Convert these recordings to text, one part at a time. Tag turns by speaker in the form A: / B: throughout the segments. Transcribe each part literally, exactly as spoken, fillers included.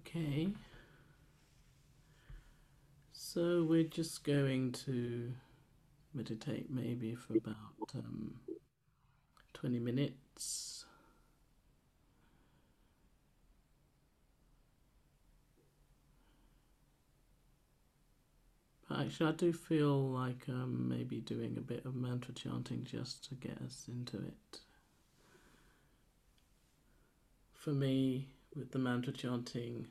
A: Okay, so we're just going to meditate maybe for about um, twenty minutes. But actually, I do feel like um, maybe doing a bit of mantra chanting just to get us into it. For me, with the mantra chanting,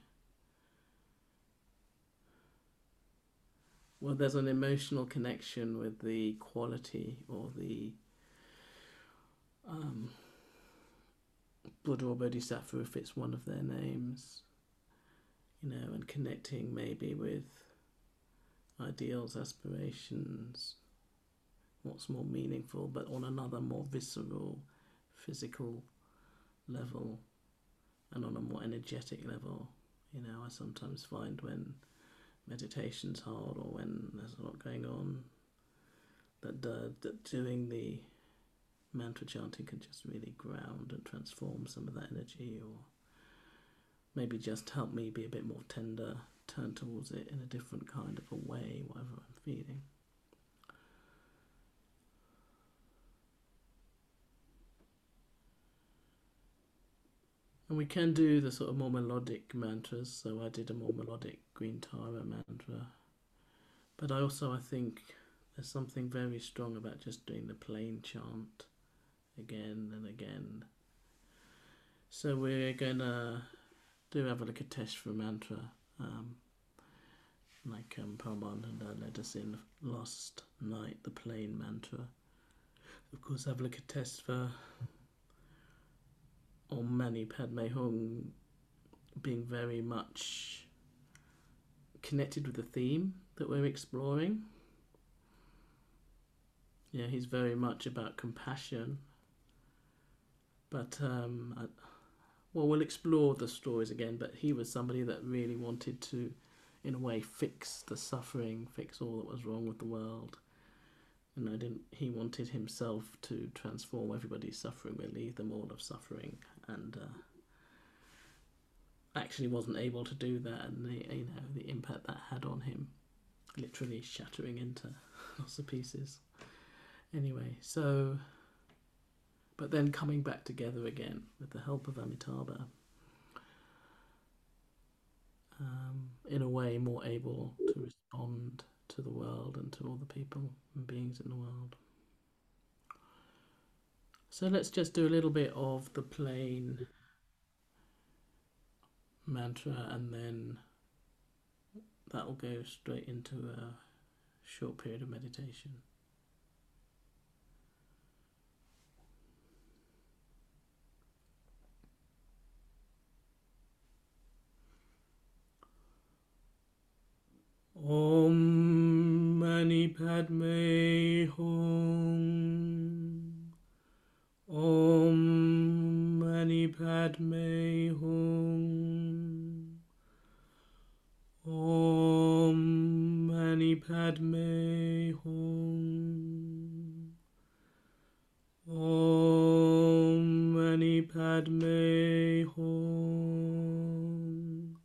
A: well, there's an emotional connection with the quality or the um, Buddha or Bodhisattva, if it's one of their names, you know, and connecting maybe with ideals, aspirations, what's more meaningful, but on another more visceral, physical level and on a more energetic level. You know, I sometimes find when meditation's hard or when there's a lot going on, that, uh, that doing the mantra chanting can just really ground and transform some of that energy, or maybe just help me be a bit more tender, turn towards it in a different kind of a way, whatever I'm feeling. And we can do the sort of more melodic mantras. So I did a more melodic Green Tara mantra. But I also, I think there's something very strong about just doing the plain chant again and again. So we're going to do Avalokiteshvara mantra, um, like um, Paramananda led us in last night, the plain mantra. Of course, Avalokiteshvara or Mani Padme Hung being very much connected with the theme that we're exploring. Yeah, he's very much about compassion. But, um, I, well, we'll explore the stories again, but he was somebody that really wanted to, in a way, fix the suffering, fix all that was wrong with the world. And I didn't. He wanted himself to transform everybody's suffering, relieve them all of suffering, and uh, actually wasn't able to do that. And the, you know, the impact that had on him, literally shattering into lots of pieces. Anyway, so, but then coming back together again with the help of Amitabha, um, in a way more able to respond to the world and to all the people and beings in the world. So let's just do a little bit of the plain mantra, and then that'll go straight into a short period of meditation. Om Mani Padme Hum. Om Mani Padme Hum. Om Mani Padme Hum. Om Mani Padme Hum.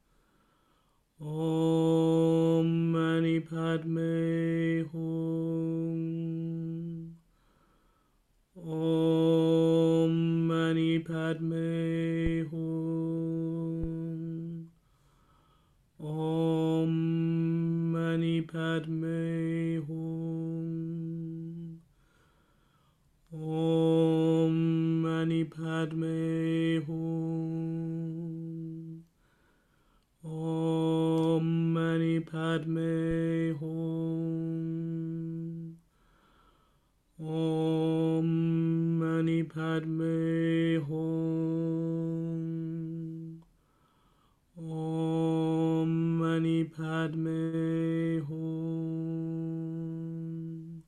A: Om Mani Padme Hum. Om Mani Padme Hum. Om Mani Padme Hum. Om Mani Padme Hum. Om Mani Padme Hum. Om Mani Padme Hum. Om Mani Padme Hum.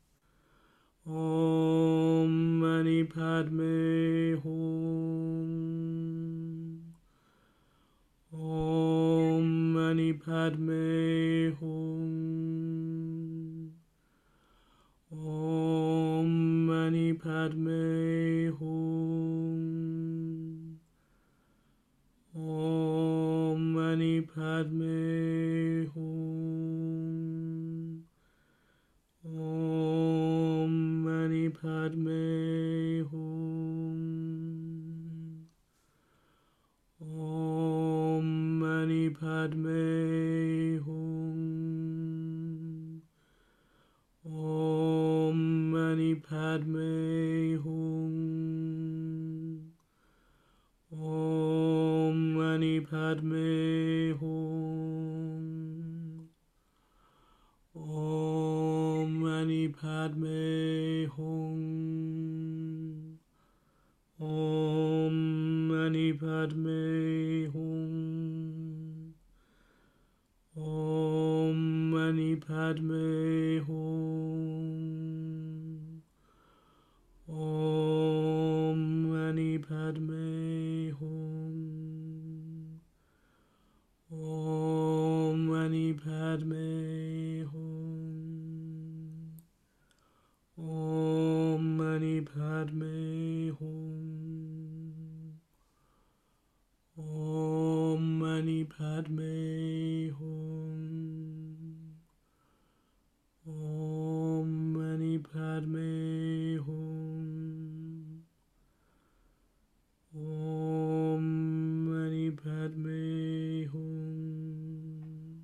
A: Om Mani Padme Hum. Om Mani Padme Hum. Om Mani Padme Hum. Om Mani Padme Padme Hum. Om Mani Padme Hum. Om Mani Padme Hum. Om Mani Padme Hum. Om Mani Padme Hum. Om Mani Padme Hum. Om Mani Padme Hum. Om Mani Padme Hum. Om Mani Padme Hum. Om Mani Padme Hum. Om Mani Padme Hum. Om Mani Padme Hum. Om Mani Padme Hum.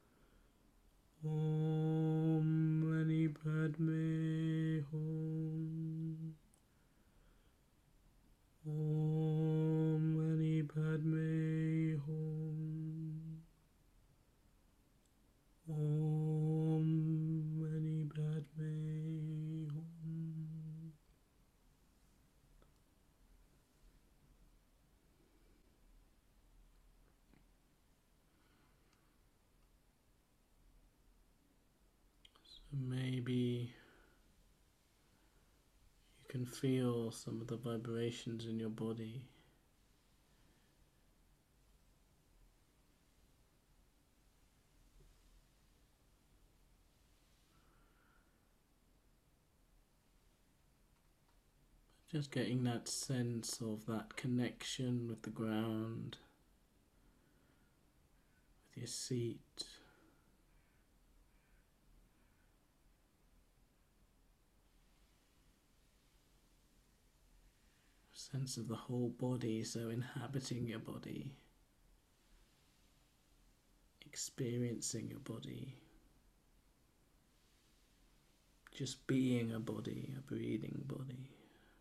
A: Om Mani Padme Hum. Om Mani Padme Hum. Om Mani Padme Hum. So maybe you can feel some of the vibrations in your body. Just getting that sense of that connection with the ground, with your seat. Sense of the whole body, so inhabiting your body, experiencing your body, just being a body, a breathing body.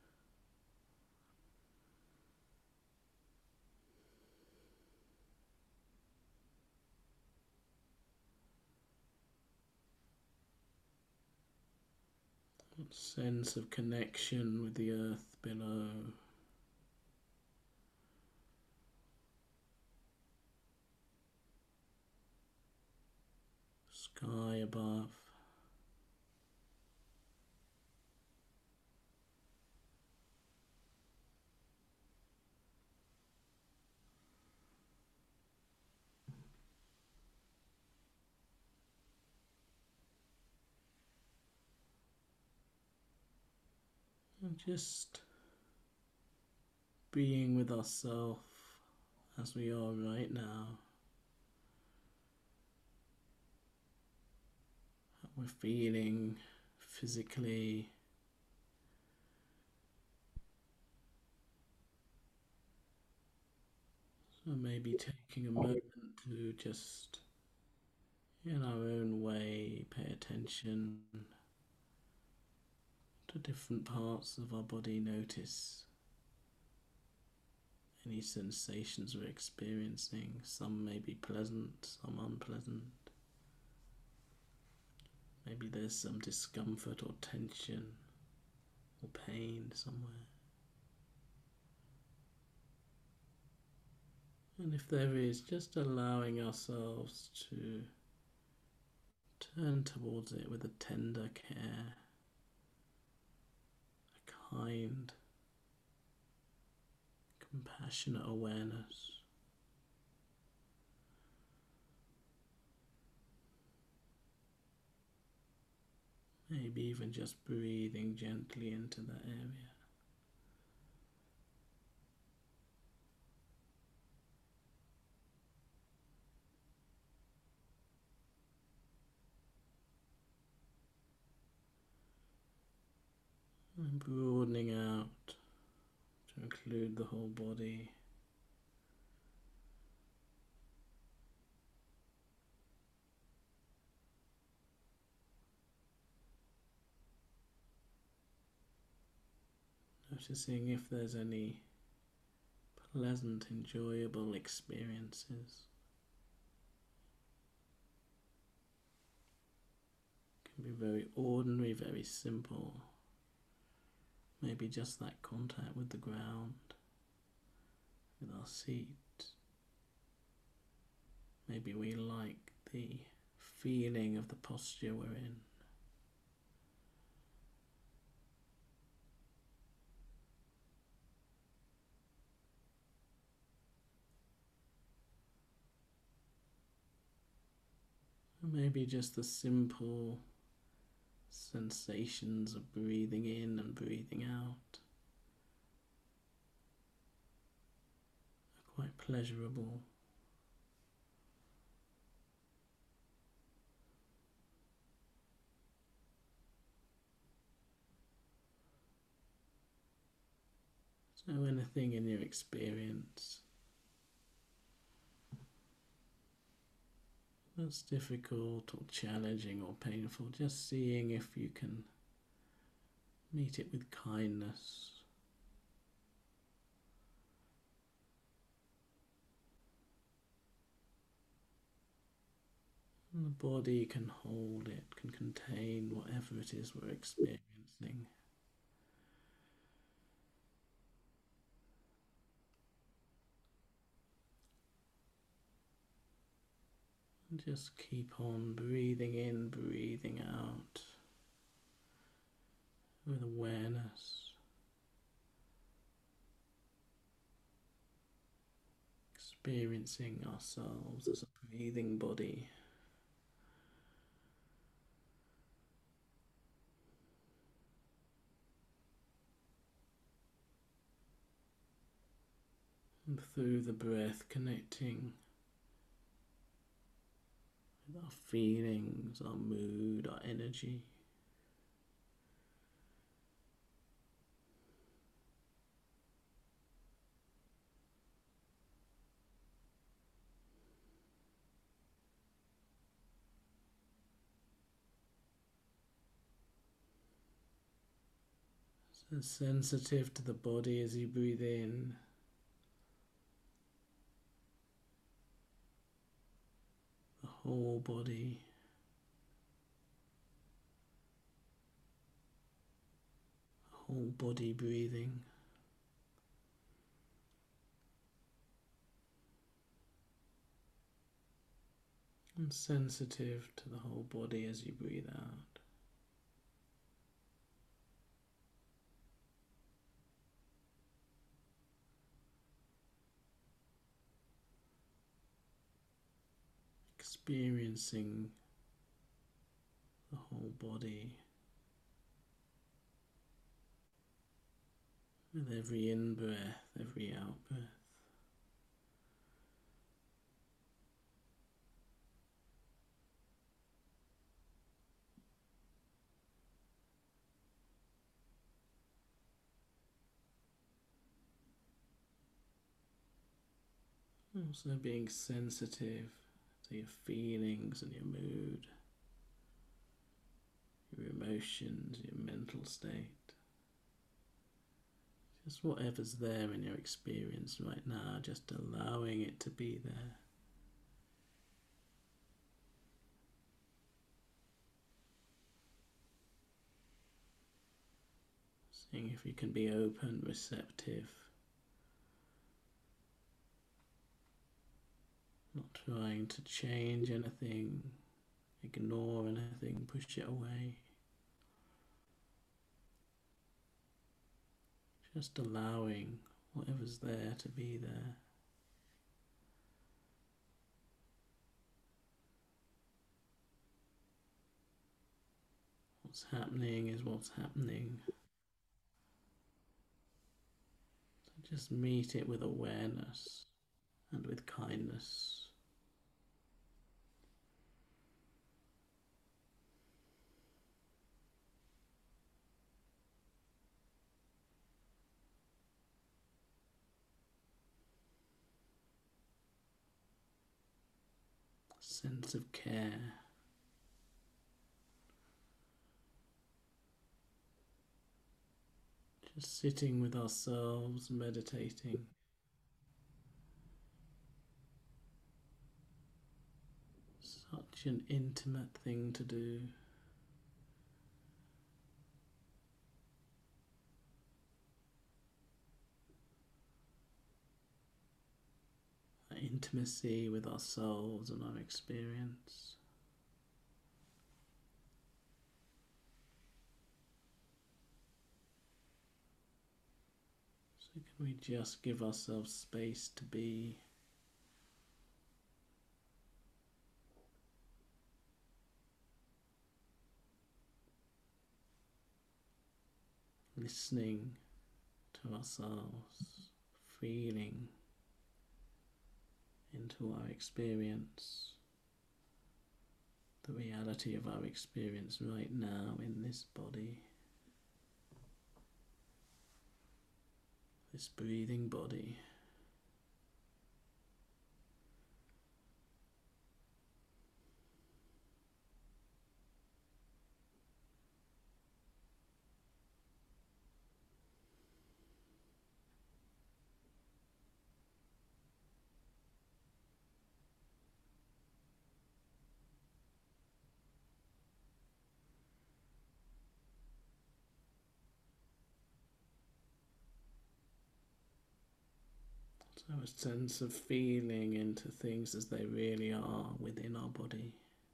A: That sense of connection with the earth below. Sky above. And just being with ourselves as we are right now. How we're feeling physically. So maybe taking a moment to just, in our own way, pay attention to different parts of our body, notice any sensations we're experiencing. Some may be pleasant, some unpleasant. Maybe there's some discomfort or tension or pain somewhere. And if there is, just allowing ourselves to turn towards it with a tender care, a kind, compassionate awareness. Maybe even just breathing gently into that area. And broadening out to include the whole body. Noticing if there's any pleasant, enjoyable experiences. It can be very ordinary, very simple. Maybe just that contact with the ground, with our seat. Maybe we like the feeling of the posture we're in. Maybe just the simple sensations of breathing in and breathing out are quite pleasurable. So anything in your experience that's difficult or challenging or painful, just seeing if you can meet it with kindness. And the body can hold it, can contain whatever it is we're experiencing. And just keep on breathing in, breathing out with awareness. Experiencing ourselves as a breathing body. And through the breath connecting with our feelings, our mood, our energy. So sensitive to the body as you breathe in. The whole body. Whole body breathing. And sensitive to the whole body as you breathe out. Experiencing the whole body with every in-breath, every out-breath. Also being sensitive to your feelings and your mood, your emotions, your mental state. Just whatever's there in your experience right now, just allowing it to be there. Seeing if you can be open, receptive. Not trying to change anything, ignore anything, push it away. Just allowing whatever's there to be there. What's happening is what's happening. So just meet it with awareness and with kindness. sense of care. Just sitting with ourselves, meditating. Such an intimate thing to do. That intimacy with ourselves and our experience. So can we just give ourselves space to be listening to ourselves, feeling into our experience, the reality of our experience right now in this body, this breathing body. So a sense of feeling into things as they really are within our body.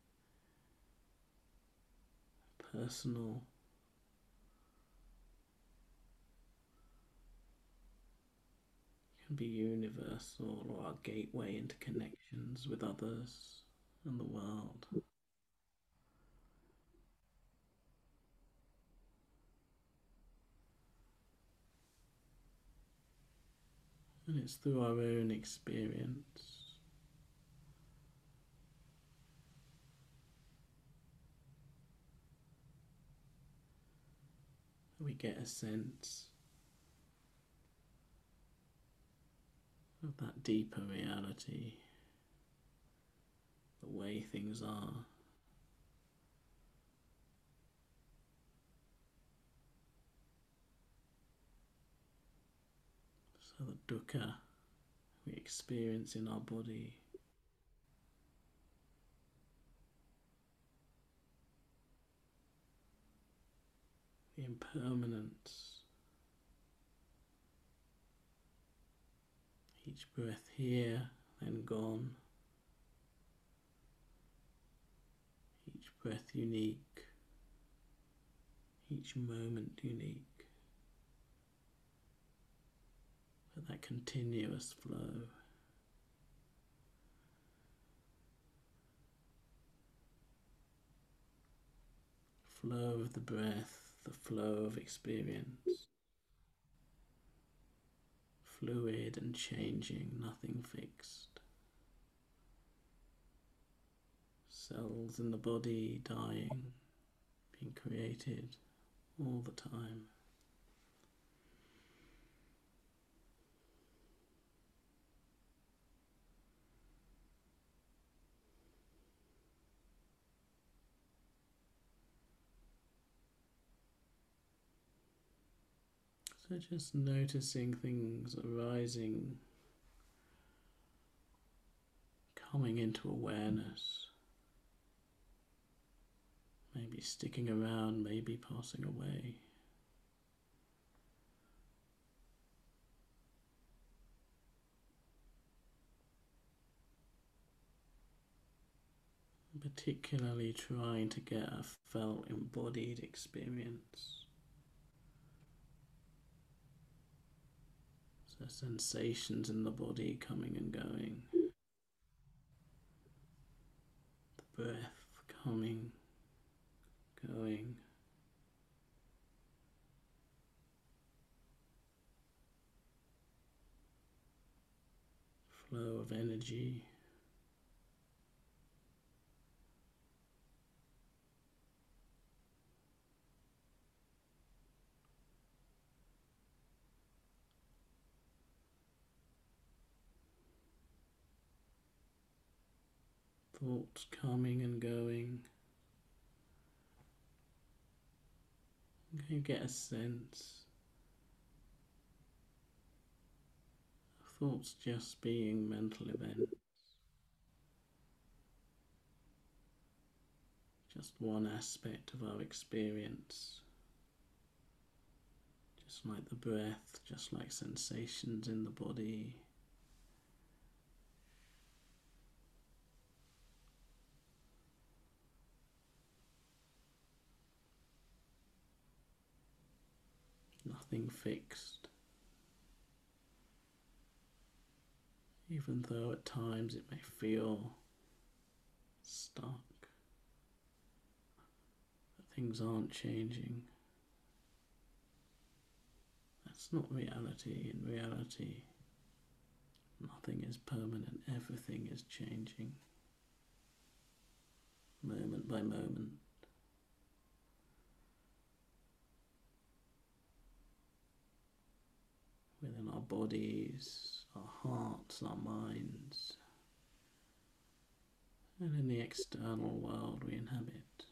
A: Personal. Can be universal, or our gateway into connections with others and the world. And it's through our own experience that we get a sense of that deeper reality, the way things are. So the dukkha we experience in our body, the impermanence, each breath here, then gone, each breath unique, each moment unique, but that continuous flow. Flow of the breath, the flow of experience. Fluid and changing, nothing fixed. Cells in the body dying, being created all the time. So just noticing things arising, coming into awareness, maybe sticking around, maybe passing away. Particularly trying to get a felt embodied experience. So sensations in the body coming and going. The breath coming, going. Flow of energy. thoughts coming and going. You get a sense of thoughts just being mental events, just one aspect of our experience, just like the breath, just like sensations in the body. Nothing fixed, even though at times it may feel stuck, that things aren't changing. That's not reality. In reality, nothing is permanent, everything is changing, moment by moment. Within our bodies, our hearts, our minds, and in the external world we inhabit.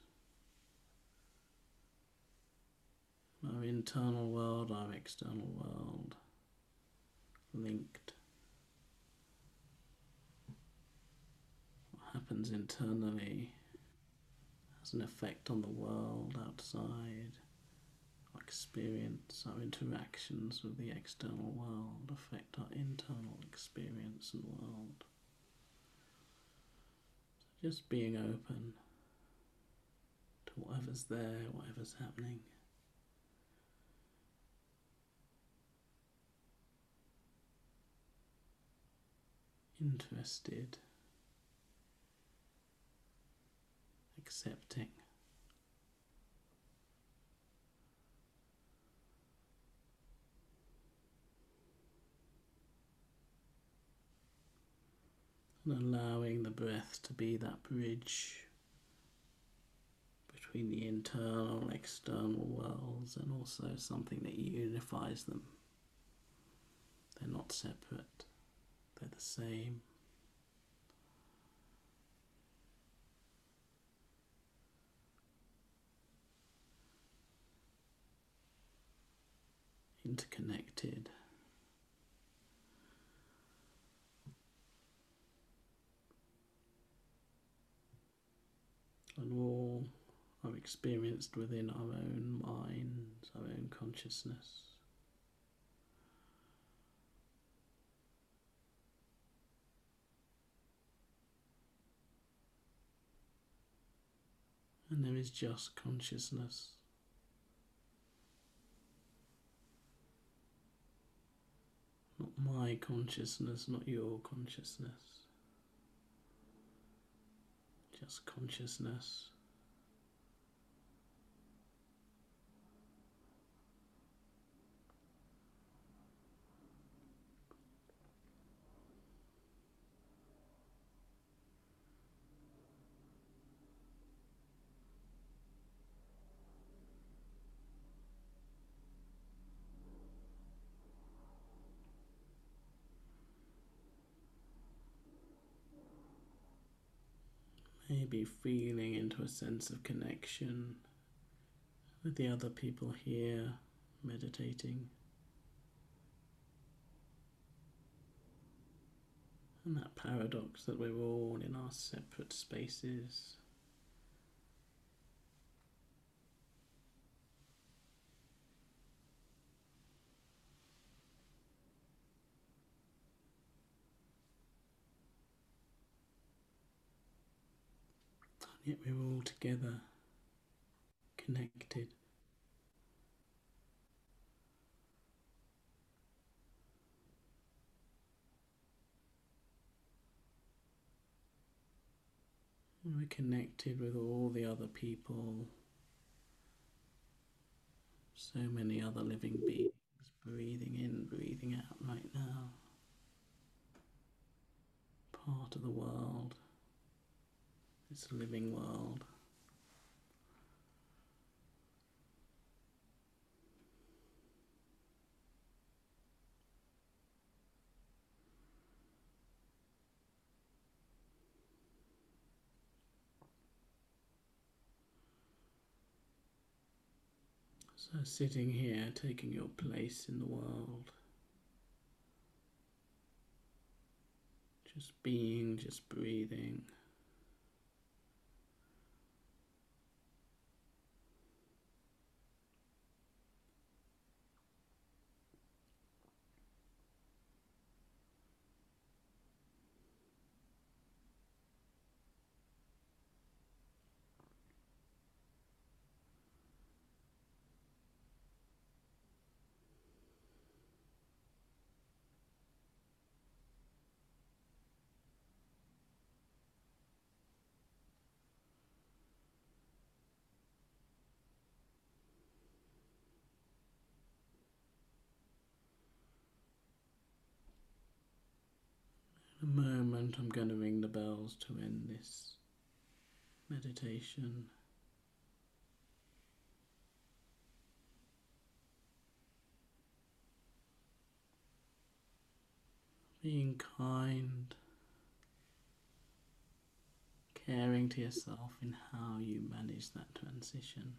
A: Our internal world, our external world, linked. What happens internally has an effect on the world outside. Our experience, our interactions with the external world affect our internal experience and world. So just being open to whatever's there, whatever's happening. Interested, accepting. And allowing the breath to be that bridge between the internal and external worlds, and also something that unifies them. They're not separate, they're the same. Interconnected. And all are experienced within our own minds, our own consciousness. And there is just consciousness. Not my consciousness, not your consciousness. Just consciousness. Maybe feeling into a sense of connection with the other people here meditating. And that paradox that we're all in our separate spaces. Yet we're all together, connected. And we're connected with all the other people, so many other living beings, breathing in, breathing out right now. Part of the world, it's a living world. So sitting here, taking your place in the world, just being, just breathing. In a moment, I'm going to ring the bells to end this meditation. Being kind, caring to yourself in how you manage that transition.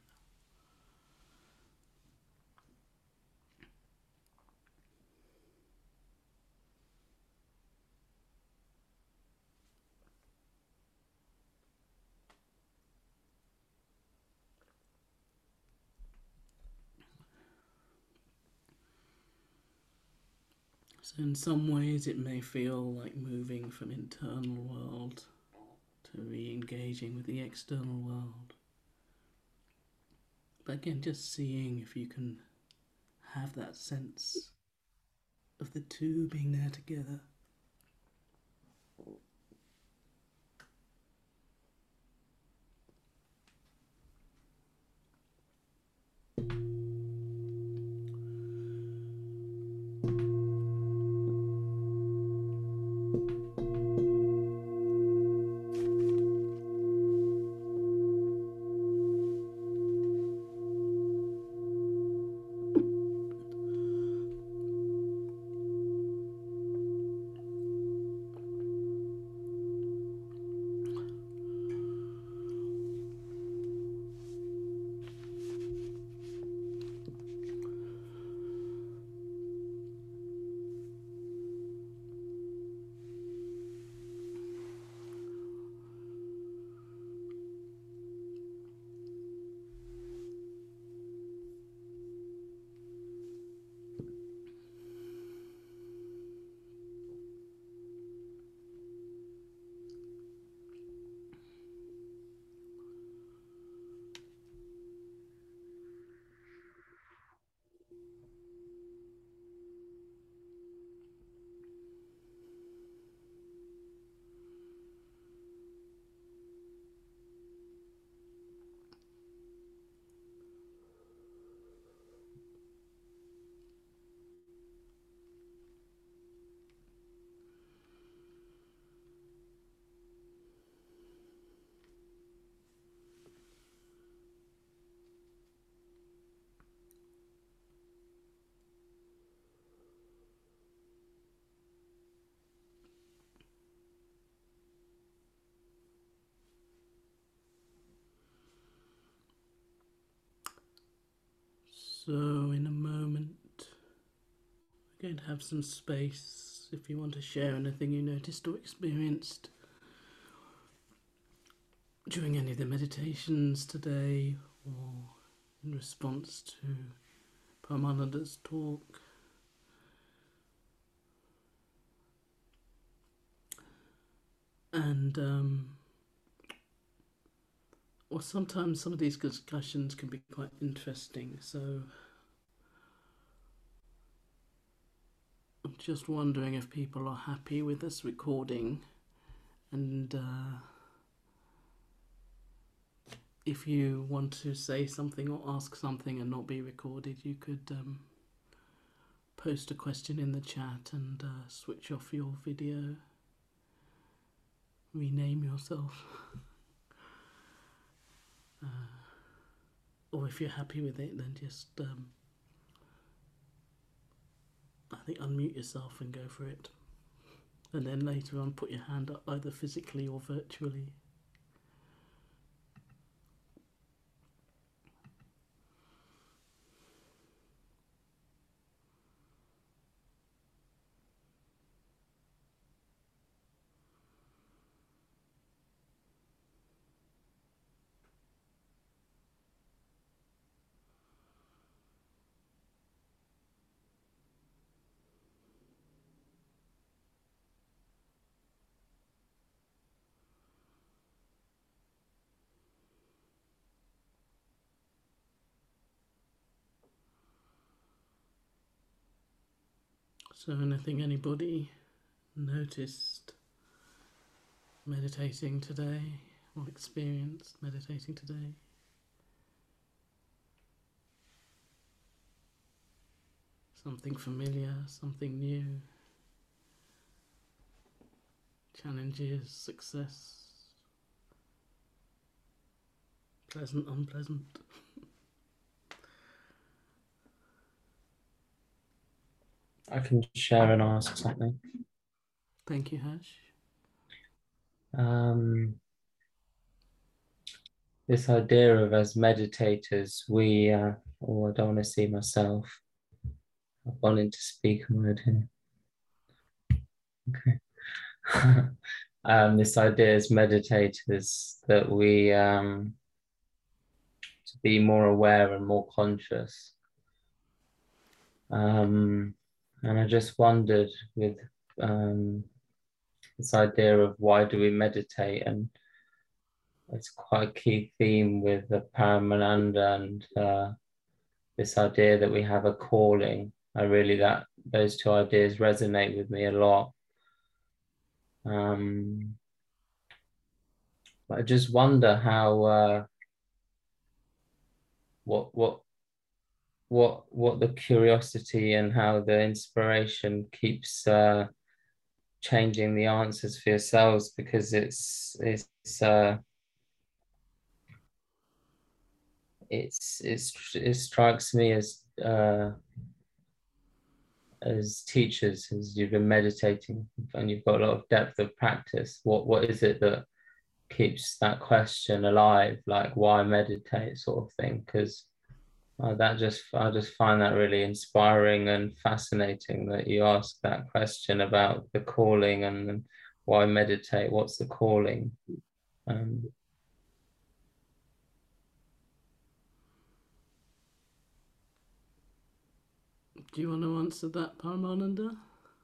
A: So in some ways it may feel like moving from internal world to re-engaging with the external world. But again, just seeing if you can have that sense of the two being there together. So in a moment, we're going to have some space if you want to share anything you noticed or experienced during any of the meditations today or in response to Paramananda's talk. And um, or sometimes some of these discussions can be quite interesting, so I'm just wondering if people are happy with this recording, and uh, if you want to say something or ask something and not be recorded, you could um, post a question in the chat and uh, switch off your video, rename yourself. Uh, or if you're happy with it, then just um, I think unmute yourself and go for it, and then later on put your hand up either physically or virtually. So anything anybody noticed meditating today or experienced meditating today? Something familiar, something new, challenges, success, pleasant, unpleasant.
B: I can share and ask something.
A: Thank you, Hash.
B: Um, this idea of as meditators, we, uh, oh, I don't want to see myself. I've gone into speaker mode here. Okay. um, this idea as meditators that we, um, to be more aware and more conscious. Um, and I just wondered with um, this idea of why do we meditate, and it's quite a key theme with the Paramananda and uh, this idea that we have a calling. I really, that those two ideas resonate with me a lot. Um, but I just wonder how uh, what what what what the curiosity and how the inspiration keeps uh, changing the answers for yourselves, because it's it's uh, it's, it's it strikes me as uh, as teachers, as you've been meditating and you've got a lot of depth of practice, what what is it that keeps that question alive, like why meditate, sort of thing? Because uh, that just I just find that really inspiring and fascinating that you ask that question about the calling and why meditate, what's the calling. um,
A: Do you want to answer that, Paramananda?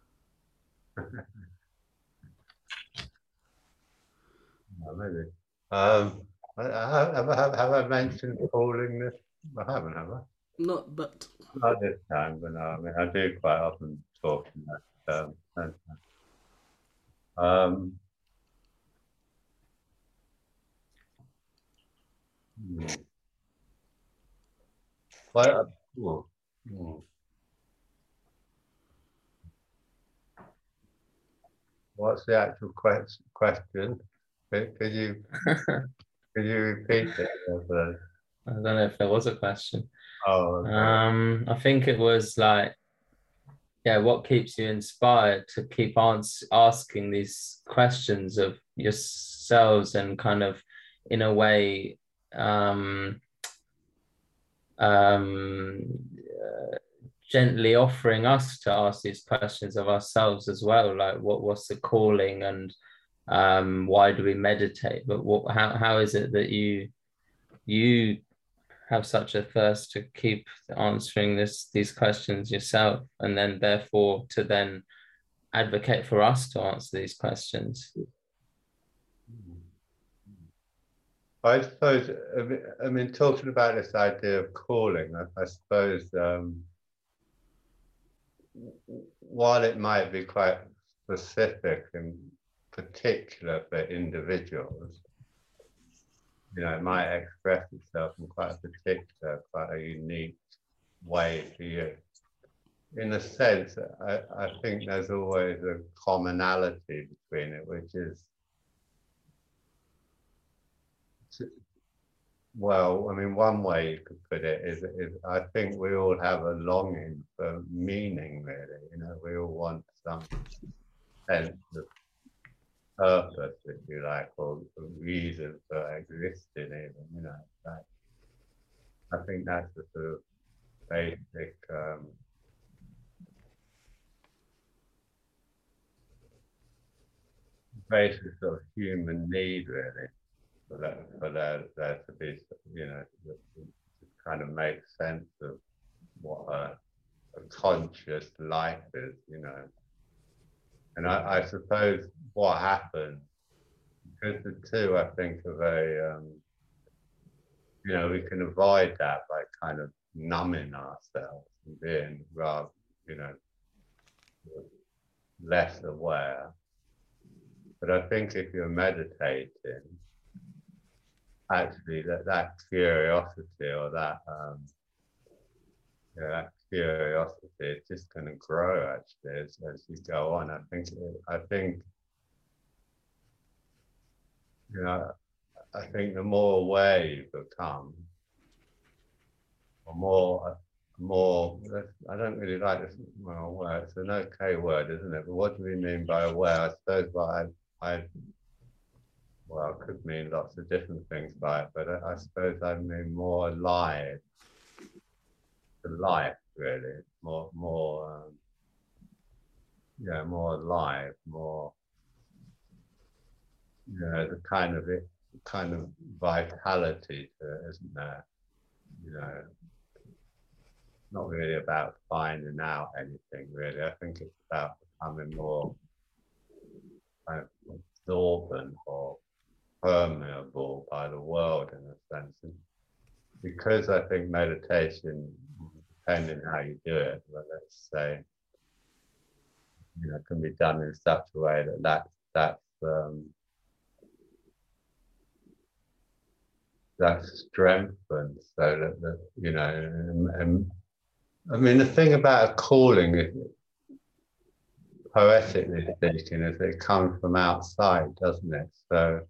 C: Oh, maybe. Um, I, have, have, have I mentioned calling this? I haven't, have I?
A: Not, but
C: Not this time, but no, I mean, I do quite often talk in that term. Um, hmm. Well, oh, hmm. What's the actual quest question? Could, could you could you repeat it?
B: I don't know if there was a question.
C: Oh, okay.
B: um I think it was like, yeah, what keeps you inspired to keep ans- asking these questions of yourselves and kind of, in a way, um, um, uh, gently offering us to ask these questions of ourselves as well, like what what's the calling, and um, why do we meditate? But what, how how is it that you you have such a thirst to keep answering this these questions yourself, and then therefore to then advocate for us to answer these questions?
C: I suppose, I mean, I mean, talking about this idea of calling, I, I suppose, um, while it might be quite specific and particular for individuals, you know, it might express itself in quite a particular, quite a unique way to you. In a sense, I, I think there's always a commonality between it, which is, well, I mean, one way you could put it is, is I think we all have a longing for meaning, really. You know, we all want some sense of purpose, if you like, or reason for existing, even, you know. Like, I think that's the sort of basic um, basic sort of human need, really, for that, for there, there to be, you know, to, to kind of make sense of what a, a conscious life is, you know. And I, I suppose what happens, because the two, I think, are very, um, you know, we can avoid that by kind of numbing ourselves and being rather, you know, less aware. But I think if you're meditating, actually that, that curiosity or that um, yeah, that curiosity is just going to grow actually as, as you go on. I think I think you know I think the more aware you become, or more more I don't really like this well word. It's an okay word, isn't it? But what do we mean by aware? I suppose by I, I well, it could mean lots of different things by it, but I, I suppose I mean more alive to life, really. More, more, um, yeah, more alive, more, you know, the kind of it, kind of vitality to it, isn't there? You know, not really about finding out anything, really. I think it's about becoming more kind of absorbent or permeable by the world in a sense. And because I think meditation, depending how you do it, but let's say, you know, can be done in such a way that that's that's um, that's strengthened, so that, that you know, and, and I mean, the thing about a calling, is, poetically speaking, is it comes from outside, doesn't it? So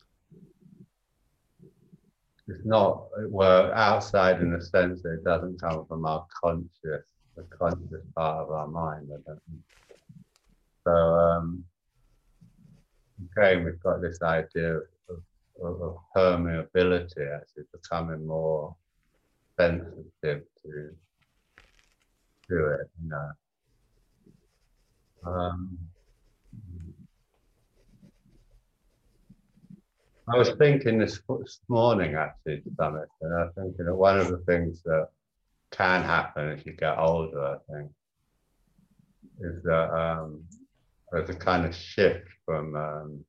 C: it's not, well, outside in the sense that it doesn't come from our conscious, the conscious part of our mind. I don't think. So um, again, we've got this idea of, of, of permeability, actually becoming more sensitive to to it, you know. Um, I was thinking this, this morning, actually, to some extent. I was thinking that one of the things that can happen as you get older, I think, is that um, there's a kind of shift from um,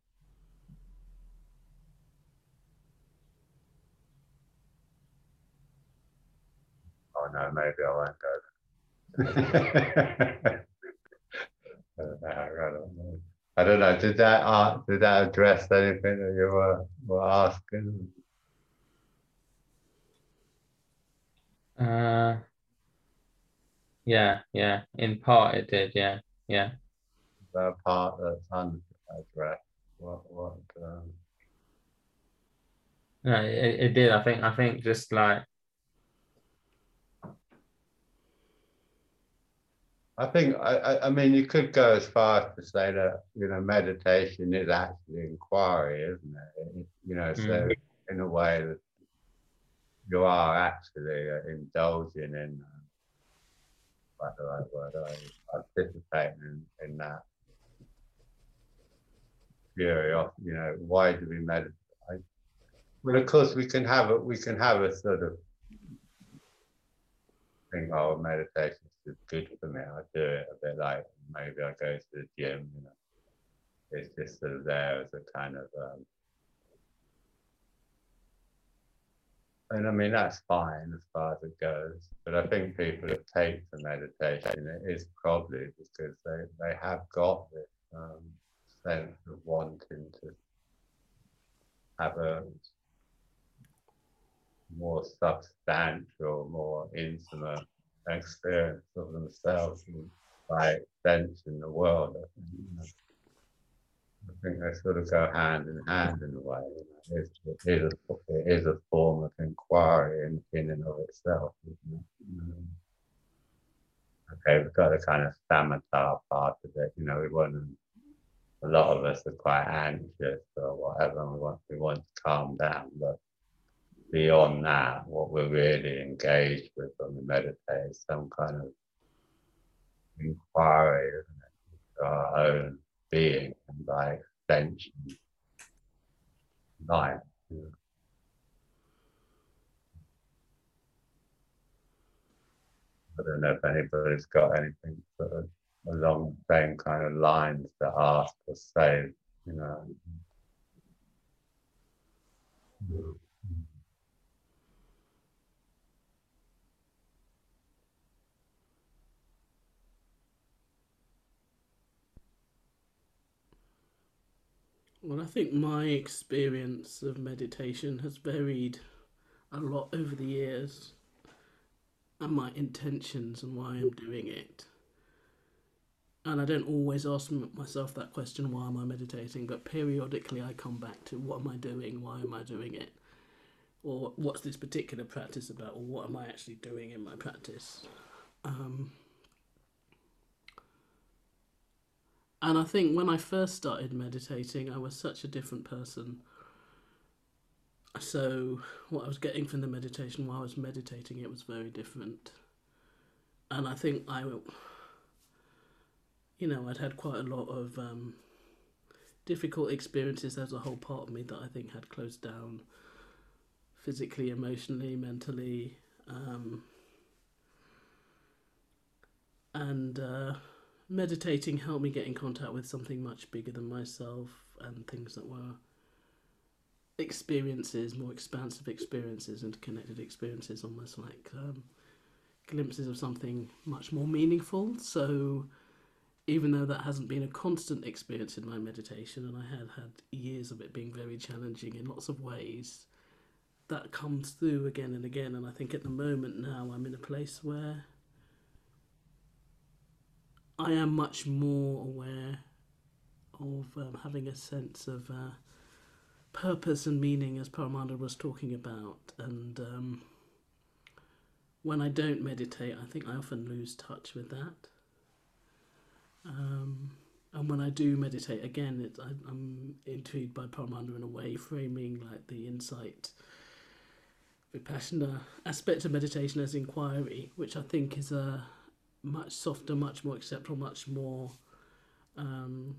C: oh no, maybe I won't go there. I don't know. I don't know. Did that uh, did that address anything that you were were asking?
B: Uh, yeah, yeah. In part, it did. Yeah, yeah.
C: The part that's unaddressed. What what? Um,
B: No, it, it did. I think. I think just like.
C: I think I, I I mean you could go as far as to say that you know meditation is actually inquiry, isn't it? It- you know, so
B: Mm,
C: in a way that you are actually uh, indulging in uh, what's the right word? uh, Participating in, in that curiosity. You know, why do we meditate? Well, of course, we can have a we can have a sort of thing. Oh, meditation is good for me. I do it a bit like maybe I go to the gym. You know, it's just sort of there as a kind of. Um, and I mean that's fine as far as it goes. But I think people that take to meditation, it is probably because they they have got this um, sense of wanting to have a more substantial, more intimate experience of themselves and by extension the world. I think, you know, I think they sort of go hand in hand in a way. You know. It's, it, is a, it is a form of inquiry in, in and of itself, isn't it? Um, okay, we've got a kind of samatha part of it. You know, we want to, a lot of us are quite anxious or whatever, and we want we want to calm down, but beyond that, what we're really engaged with when we meditate is some kind of inquiry, isn't it, to our own being and by extension, life. You know. I don't know if anybody's got anything sort of along the same kind of lines to ask or say, you know.
A: Well, I think my experience of meditation has varied a lot over the years, and my intentions and why I'm doing it. And I don't always ask myself that question, why am I meditating? But periodically I come back to, what am I doing? Why am I doing it? Or what's this particular practice about? Or what am I actually doing in my practice? Um, and I think when I first started meditating, I was such a different person. So what I was getting from the meditation while I was meditating, it was very different. And I think I, you know, I'd had quite a lot of um, difficult experiences. There's a whole part of me that I think had closed down physically, emotionally, mentally. Um, and uh, meditating helped me get in contact with something much bigger than myself, and things that were experiences, more expansive experiences, interconnected experiences, almost like um, glimpses of something much more meaningful. So even though that hasn't been a constant experience in my meditation, and I had had years of it being very challenging in lots of ways, that comes through again and again. And I think at the moment now I'm in a place where I am much more aware of um, having a sense of uh, purpose and meaning, as Paramananda was talking about. And um, when I don't meditate, I think I often lose touch with that. Um, and when I do meditate, again, it, I, I'm intrigued by Paramananda in a way, framing like the insight, Vipassana aspect of meditation as inquiry, which I think is a much softer, much more acceptable, much more um,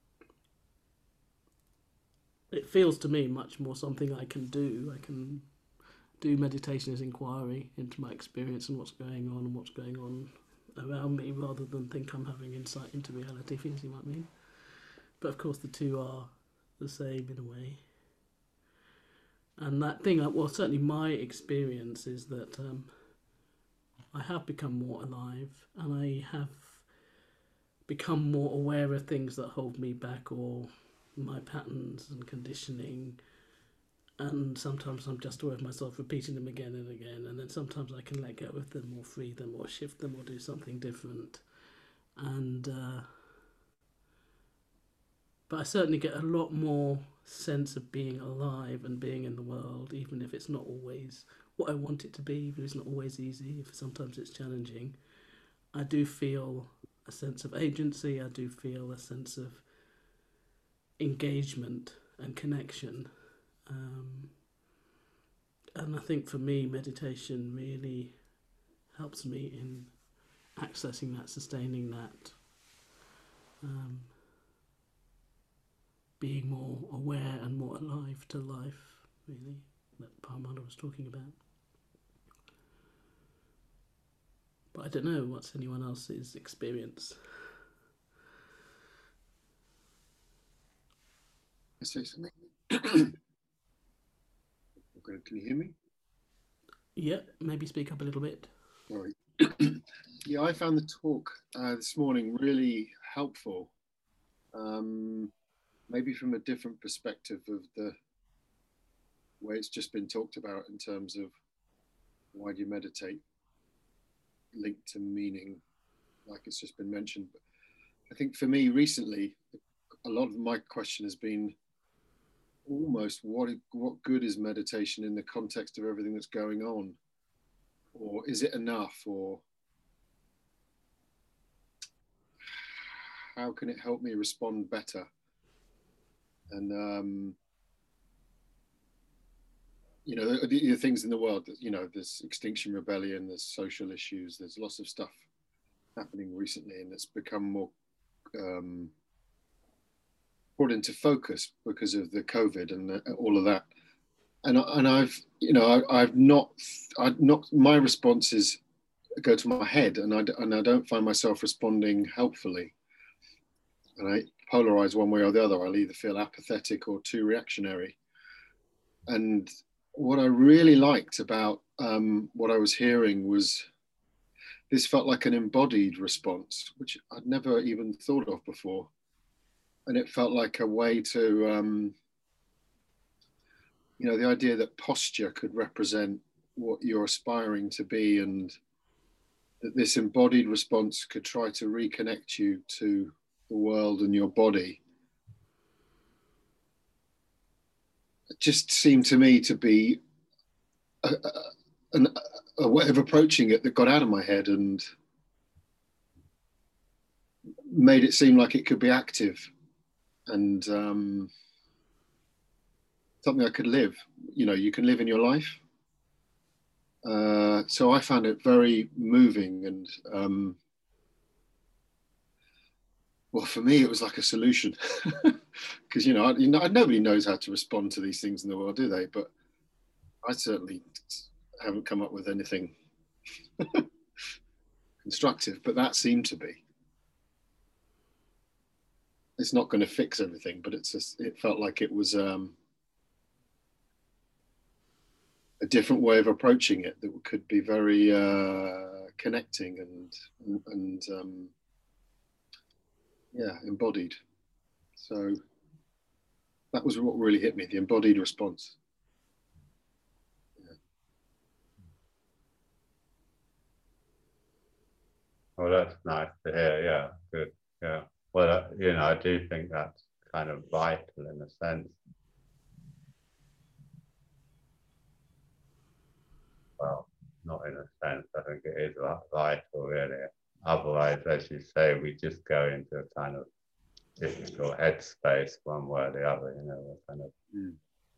A: it feels to me much more something I can do. I can do meditation as inquiry into my experience and what's going on and what's going on around me, rather than think I'm having insight into reality, if you see what I mean. But of course the two are the same in a way. And that thing, well, certainly my experience is that um, I have become more alive, and I have become more aware of things that hold me back, or my patterns and conditioning. And sometimes I'm just aware of myself repeating them again and again, and then sometimes I can let go of them or free them or shift them or do something different. And uh, but I certainly get a lot more sense of being alive and being in the world, even if it's not always what I want it to be, even if it's not always easy, if sometimes it's challenging. I do feel a sense of agency, I do feel a sense of engagement and connection. Um, and I think for me, meditation really helps me in accessing that, sustaining that, um, being more aware and more alive to life, really, that Paramananda was talking about. But I don't know, what's anyone else's experience?
D: I say something. Okay, can you hear me?
A: Yeah, maybe speak up a little bit.
D: Sorry. Yeah, I found the talk uh, this morning really helpful. Um, maybe from a different perspective of the way it's just been talked about in terms of why do you meditate, linked to meaning, like it's just been mentioned. But I think for me recently, a lot of my question has been almost what what good is meditation in the context of everything that's going on, or is it enough, or how can it help me respond better? And um, you know, the, the things in the world that, you know, there's Extinction Rebellion, there's social issues, there's lots of stuff happening recently, and it's become more um, brought into focus because of the COVID and the, all of that. And and I've, you know, I, I've not, I've not, my responses go to my head, and I and I don't find myself responding helpfully. And I polarize one way or the other. I'll either feel apathetic or too reactionary. And what I really liked about um, what I was hearing was this felt like an embodied response, which I'd never even thought of before. and it felt like a way to, um, you know, the idea that posture could represent what you're aspiring to be, and that this embodied response could try to reconnect you to the world and your body. It just seemed to me to be a, a, an, a way of approaching it that got out of my head and made it seem like it could be active and um, something I could live. You know, you can live in your life. Uh, so I found it very moving, and um, well, for me, it was like a solution, because you know, I, you know, nobody knows how to respond to these things in the world, do they? But I certainly haven't come up with anything constructive, but that seemed to be. It's not going to fix everything, but it's just, it felt like it was um, a different way of approaching it that could be very uh, connecting and and um, yeah, embodied. So that was what really hit me, the embodied response. Yeah.
C: Well, that's nice to hear. Yeah, good. Yeah. Well, uh, you know, I do think that's kind of vital in a sense. Well, not in a sense. I think it is vital, really. Otherwise, as you say, we just go into a kind of difficult headspace one way or the other, you know, we're kind of
D: Mm.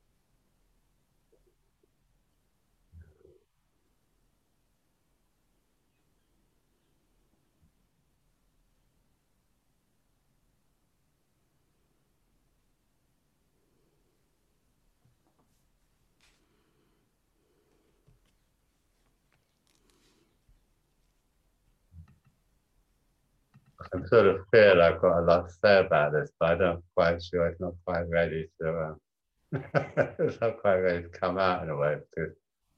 C: I sort of feel I've got a lot to say about this, but I don't quite sure it's not quite ready to uh, it's not quite ready to come out in a way, because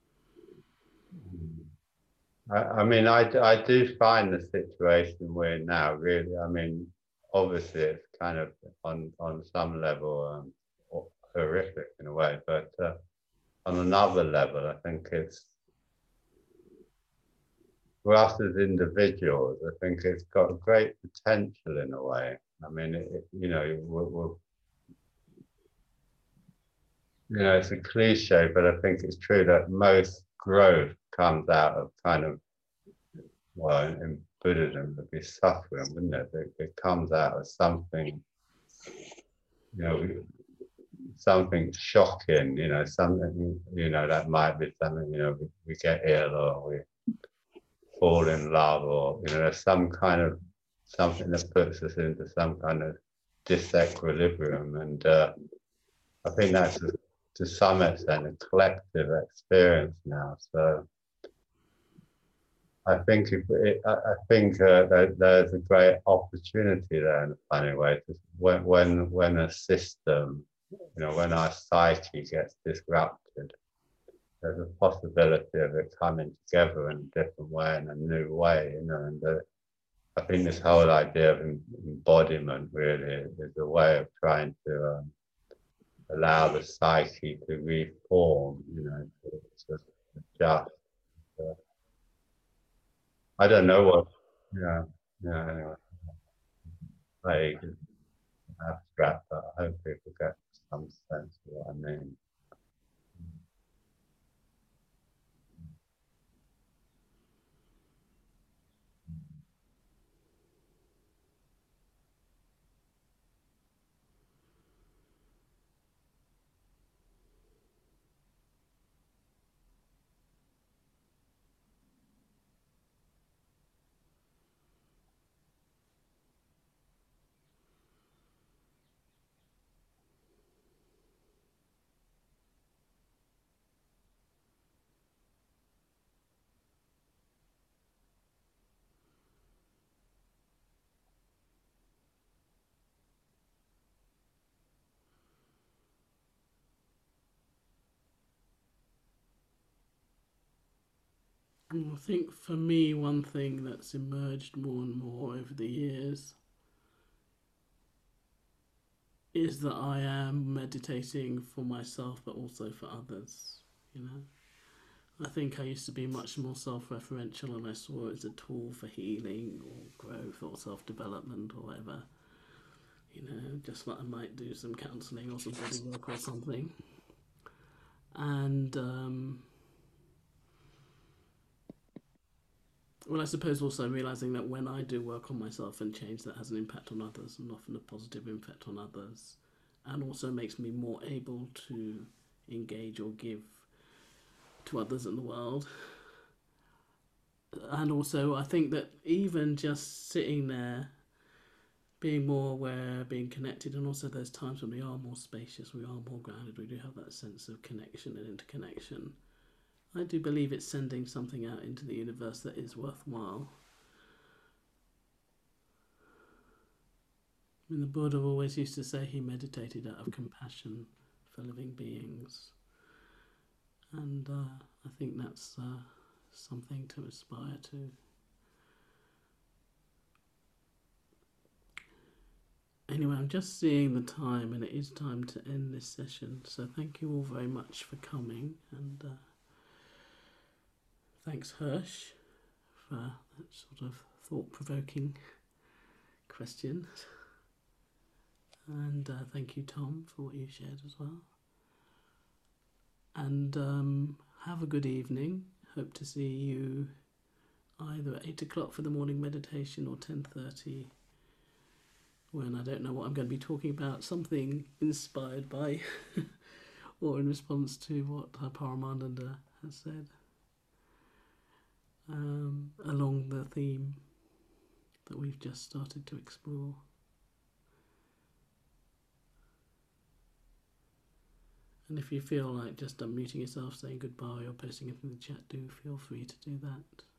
C: I, I mean I, I do find the situation we're in now really, I mean obviously it's kind of on on some level um, horrific in a way, but uh, on another level I think it's, for us as individuals, I think it's got great potential in a way. I mean, it, it, you know, we're, we're, you know, it's a cliche, but I think it's true that most growth comes out of kind of, well, in, in Buddhism, it'd be suffering, wouldn't it? it? It comes out of something, you know, something shocking, you know, something, you know, that might be something, you know, we, we get ill or we fall in love, or you know, there's some kind of something that puts us into some kind of disequilibrium, and uh, I think that's a, to some extent a collective experience now. So I think if it, I, I think uh, that there's a great opportunity there in a funny way. When when when a system, you know, when our psyche gets disrupted, there's a possibility of it coming together in a different way, in a new way, you know. And the, I think this whole idea of embodiment really is a way of trying to um, allow the psyche to reform, you know, to, to adjust. Uh, I don't know what, yeah, yeah, anyway, vague, abstract, but I hope people get some sense of what I mean.
A: I think for me, one thing that's emerged more and more over the years is that I am meditating for myself, but also for others. You know, I think I used to be much more self-referential, and I saw it as a tool for healing or growth or self-development or whatever. You know, just like I might do some counselling or some body work or something. And um, well, I suppose also realising that when I do work on myself and change, that has an impact on others, and often a positive impact on others, and also makes me more able to engage or give to others in the world. And also, I think that even just sitting there, being more aware, being connected, and also those times when we are more spacious, we are more grounded, we do have that sense of connection and interconnection. I do believe it's sending something out into the universe that is worthwhile. I mean, the Buddha always used to say he meditated out of compassion for living beings. And uh, I think that's uh, something to aspire to. Anyway, I'm just seeing the time, and it is time to end this session. So thank you all very much for coming, and uh, thanks, Hirsch, for that sort of thought-provoking question. And uh, thank you, Tom, for what you shared as well. And um, have a good evening. Hope to see you either at eight o'clock for the morning meditation or ten thirty, when I don't know what I'm going to be talking about, something inspired by or in response to what Paramananda has said, um, along the theme that we've just started to explore. And if you feel like just unmuting yourself, saying goodbye or posting it in the chat, do feel free to do that.